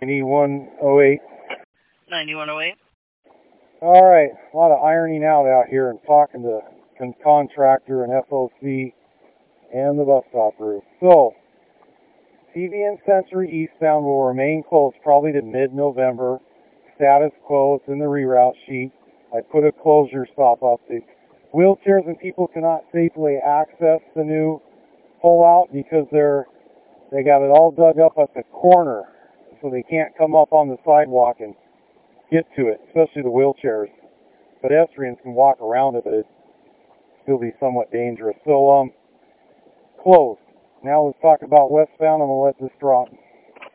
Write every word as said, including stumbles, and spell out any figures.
ninety-one oh eight. ninety-one oh eight. All right, a lot of ironing out out here and talking to con contractor and F O C and the bus stop route. So, T V and Sensory eastbound will remain closed probably to mid-November. Status quo, it's in the reroute sheet. I put a closure stop up. The wheelchairs and people cannot safely access the new pullout because they're they got it all dug up at the corner, so they can't come up on the sidewalk and get to it, especially the wheelchairs. Pedestrians can walk around it, but it'd still be somewhat dangerous. So, um, closed. Now let's talk about westbound. I'm going to let this drop.